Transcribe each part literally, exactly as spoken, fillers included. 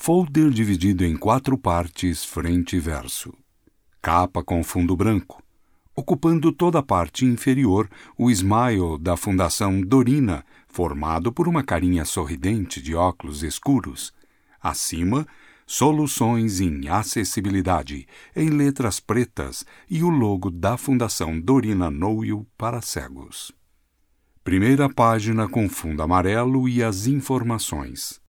Folder dividido em quatro partes, frente e verso. Capa com fundo branco. Ocupando toda a parte inferior, o smile da Fundação Dorina, formado por uma carinha sorridente de óculos escuros. Acima, Soluções em Acessibilidade, em letras pretas, e o logo da Fundação Dorina Know-You para cegos. Primeira página com fundo amarelo e as informações.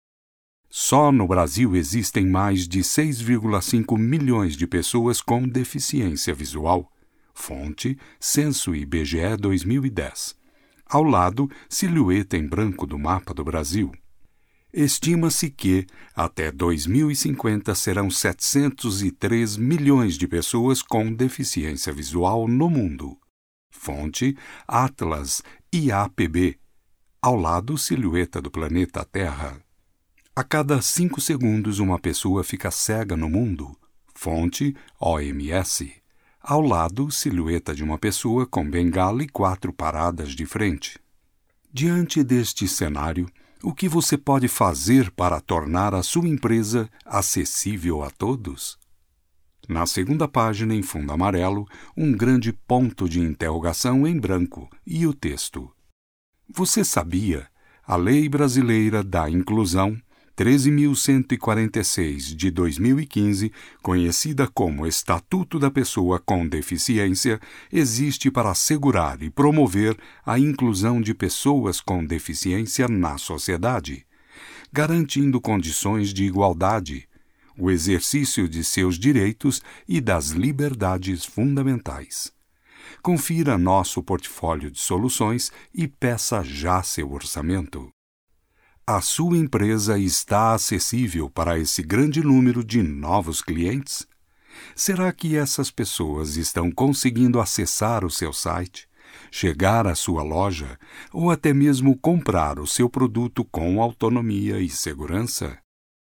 Só no Brasil existem mais de seis vírgula cinco milhões de pessoas com deficiência visual. Fonte, Censo I B G E dois mil e dez. Ao lado, silhueta em branco do mapa do Brasil. Estima-se que, até dois mil e cinquenta, serão setecentos e três milhões de pessoas com deficiência visual no mundo. Fonte, Atlas I A P B. Ao lado, silhueta do planeta Terra. A cada cinco segundos, uma pessoa fica cega no mundo. Fonte, O M S. Ao lado, silhueta de uma pessoa com bengala e quatro paradas de frente. Diante deste cenário, o que você pode fazer para tornar a sua empresa acessível a todos? Na segunda página, em fundo amarelo, um grande ponto de interrogação em branco e o texto. Você sabia? A Lei Brasileira da Inclusão treze mil cento e quarenta e seis, de dois mil e quinze, conhecida como Estatuto da Pessoa com Deficiência, existe para assegurar e promover a inclusão de pessoas com deficiência na sociedade, garantindo condições de igualdade, o exercício de seus direitos e das liberdades fundamentais. Confira nosso portfólio de soluções e peça já seu orçamento. A sua empresa está acessível para esse grande número de novos clientes? Será que essas pessoas estão conseguindo acessar o seu site, chegar à sua loja ou até mesmo comprar o seu produto com autonomia e segurança?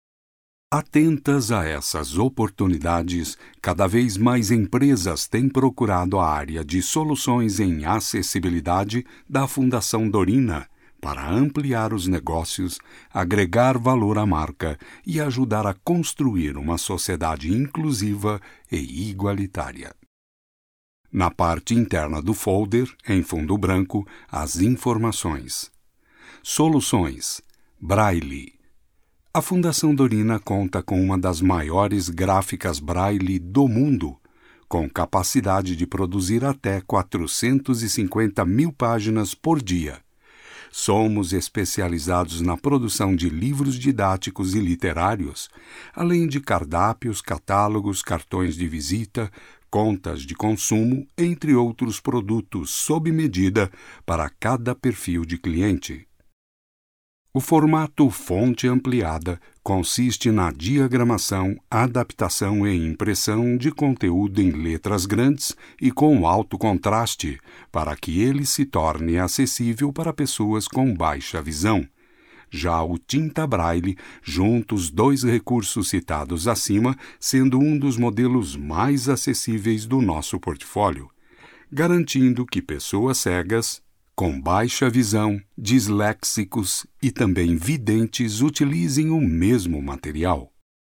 Atentas a essas oportunidades, cada vez mais empresas têm procurado a área de soluções em acessibilidade da Fundação Dorina, para ampliar os negócios, agregar valor à marca e ajudar a construir uma sociedade inclusiva e igualitária. Na parte interna do folder, em fundo branco, as informações. Soluções. Braille. A Fundação Dorina conta com uma das maiores gráficas Braille do mundo, com capacidade de produzir até quatrocentas e cinquenta mil páginas por dia. Somos especializados na produção de livros didáticos e literários, além de cardápios, catálogos, cartões de visita, contas de consumo, entre outros produtos sob medida para cada perfil de cliente. O formato fonte ampliada consiste na diagramação, adaptação e impressão de conteúdo em letras grandes e com alto contraste, para que ele se torne acessível para pessoas com baixa visão. Já o tinta Braille junta os dois recursos citados acima, sendo um dos modelos mais acessíveis do nosso portfólio, garantindo que pessoas cegas, com baixa visão, disléxicos e também videntes utilizem o mesmo material.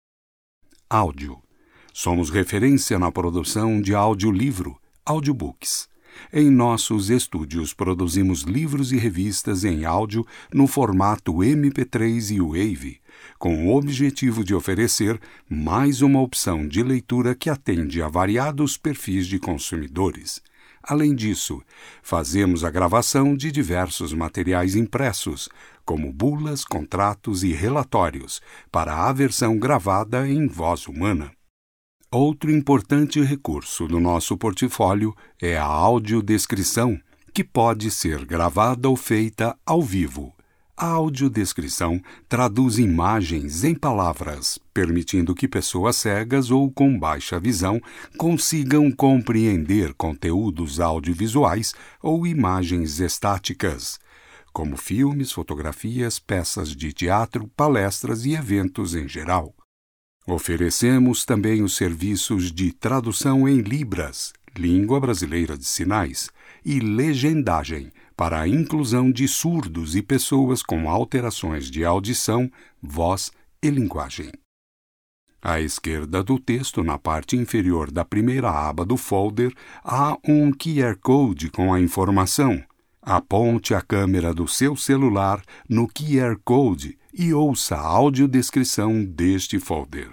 Áudio. Somos referência na produção de audiolivro, audiobooks. Em nossos estúdios produzimos livros e revistas em áudio no formato M P três e Wave, com o objetivo de oferecer mais uma opção de leitura que atende a variados perfis de consumidores. Além disso, fazemos a gravação de diversos materiais impressos, como bulas, contratos e relatórios, para a versão gravada em voz humana. Outro importante recurso do nosso portfólio é a audiodescrição, que pode ser gravada ou feita ao vivo. A audiodescrição traduz imagens em palavras, permitindo que pessoas cegas ou com baixa visão consigam compreender conteúdos audiovisuais ou imagens estáticas, como filmes, fotografias, peças de teatro, palestras e eventos em geral. Oferecemos também os serviços de tradução em Libras, língua brasileira de sinais, e legendagem, para a inclusão de surdos e pessoas com alterações de audição, voz e linguagem. À esquerda do texto, na parte inferior da primeira aba do folder, há um Q R Code com a informação. Aponte a câmera do seu celular no Q R Code e ouça a audiodescrição deste folder.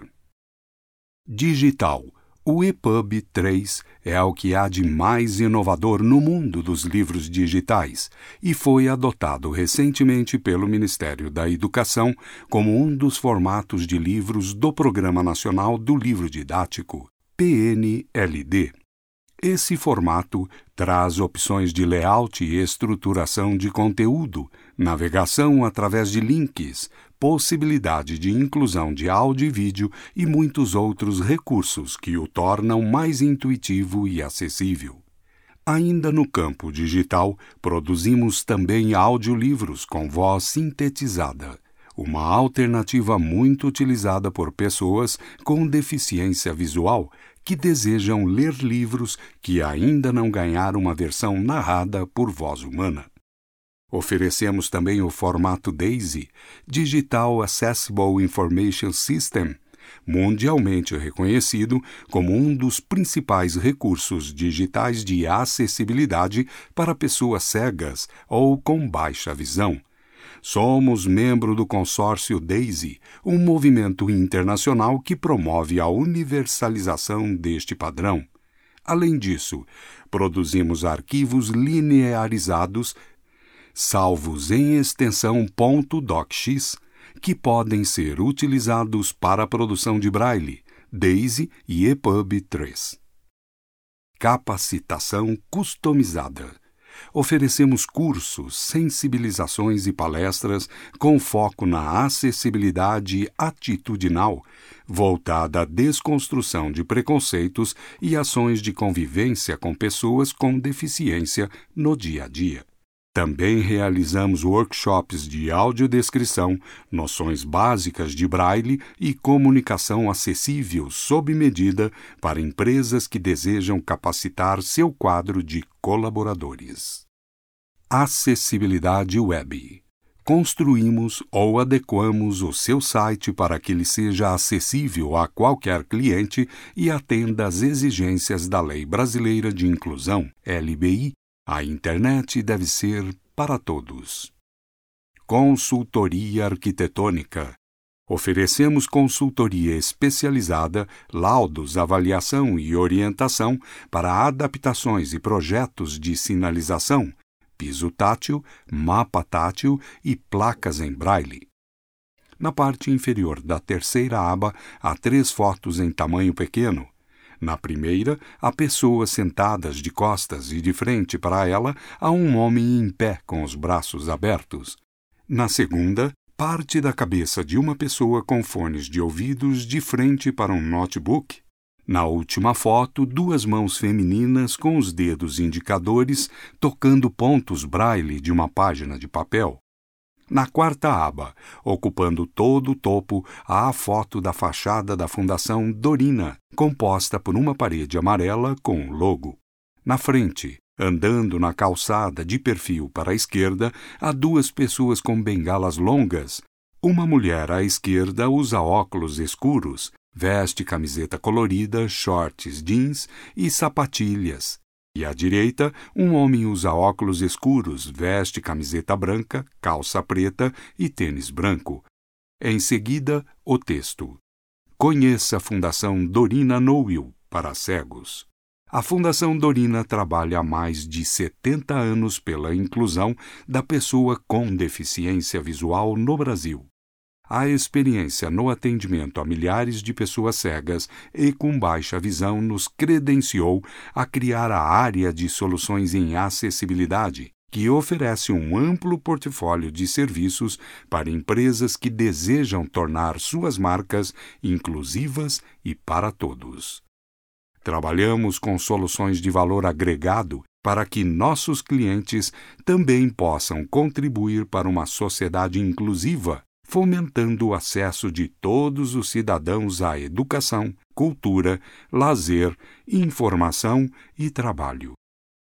Digital. O E P U B três é o que há de mais inovador no mundo dos livros digitais e foi adotado recentemente pelo Ministério da Educação como um dos formatos de livros do Programa Nacional do Livro Didático, P N L D. Esse formato traz opções de layout e estruturação de conteúdo, navegação através de links, possibilidade de inclusão de áudio e vídeo e muitos outros recursos que o tornam mais intuitivo e acessível. Ainda no campo digital, produzimos também audiolivros com voz sintetizada, uma alternativa muito utilizada por pessoas com deficiência visual que desejam ler livros que ainda não ganharam uma versão narrada por voz humana. Oferecemos também o formato DAISY, Digital Accessible Information System, mundialmente reconhecido como um dos principais recursos digitais de acessibilidade para pessoas cegas ou com baixa visão. Somos membro do consórcio DAISY, um movimento internacional que promove a universalização deste padrão. Além disso, produzimos arquivos linearizados, salvos em extensão .docx, que podem ser utilizados para a produção de Braille, DAISY e E P U B três. Capacitação customizada. Oferecemos cursos, sensibilizações e palestras com foco na acessibilidade atitudinal, voltada à desconstrução de preconceitos e ações de convivência com pessoas com deficiência no dia a dia. Também realizamos workshops de audiodescrição, noções básicas de Braille e comunicação acessível sob medida para empresas que desejam capacitar seu quadro de colaboradores. Acessibilidade Web. Construímos ou adequamos o seu site para que ele seja acessível a qualquer cliente e atenda às exigências da Lei Brasileira de Inclusão, L B I. A internet deve ser para todos. Consultoria arquitetônica. Oferecemos consultoria especializada, laudos, avaliação e orientação para adaptações e projetos de sinalização, piso tátil, mapa tátil e placas em braille. Na parte inferior da terceira aba há três fotos em tamanho pequeno. Na primeira, há pessoas sentadas de costas e de frente para ela há um homem em pé com os braços abertos. Na segunda, parte da cabeça de uma pessoa com fones de ouvidos de frente para um notebook. Na última foto, duas mãos femininas com os dedos indicadores tocando pontos braille de uma página de papel. Na quarta aba, ocupando todo o topo, há a foto da fachada da Fundação Dorina, composta por uma parede amarela com um logo. Na frente, andando na calçada de perfil para a esquerda, há duas pessoas com bengalas longas. Uma mulher à esquerda usa óculos escuros, veste camiseta colorida, shorts jeans e sapatilhas. E à direita, um homem usa óculos escuros, veste camiseta branca, calça preta e tênis branco. Em seguida, o texto. Conheça a Fundação Dorina Noel para cegos. A Fundação Dorina trabalha há mais de setenta anos pela inclusão da pessoa com deficiência visual no Brasil. A experiência no atendimento a milhares de pessoas cegas e com baixa visão nos credenciou a criar a área de soluções em acessibilidade, que oferece um amplo portfólio de serviços para empresas que desejam tornar suas marcas inclusivas e para todos. Trabalhamos com soluções de valor agregado para que nossos clientes também possam contribuir para uma sociedade inclusiva, fomentando o acesso de todos os cidadãos à educação, cultura, lazer, informação e trabalho.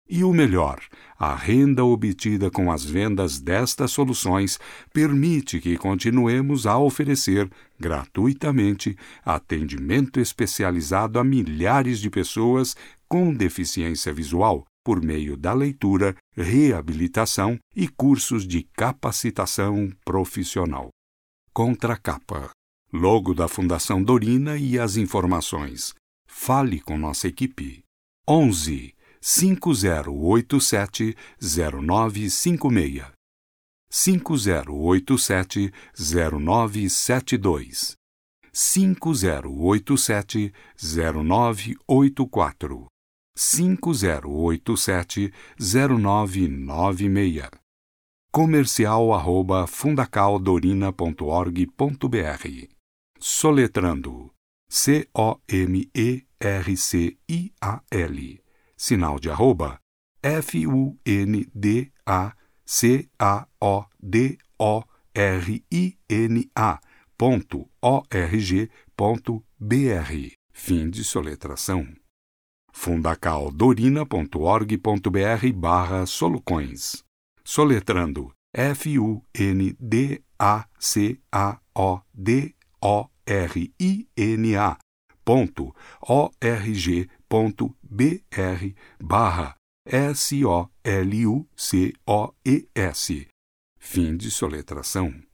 E o melhor, a renda obtida com as vendas destas soluções permite que continuemos a oferecer, gratuitamente, atendimento especializado a milhares de pessoas com deficiência visual, por meio da leitura, reabilitação e cursos de capacitação profissional. Contracapa. Logo da Fundação Dorina e as informações. Fale com nossa equipe. onze, cinco zero oito sete, zero nove cinco seis. cinco zero oito sete, zero nove sete dois. cinco zero oito sete, zero nove oito quatro. cinco zero oito sete, zero nove nove seis. Comercial arroba fundacaldorina ponto org ponto br. Soletrando. C O M E R C I A L. Sinal de arroba. F U N D A C A O D O R I N A ponto O R G ponto B R. Fim de soletração. fundacaldorina ponto org ponto br barra soluções. Soletrando. F U N D A C A O D O R I N A ponto O R G ponto B R barra S O L U C O E S. Fim de soletração.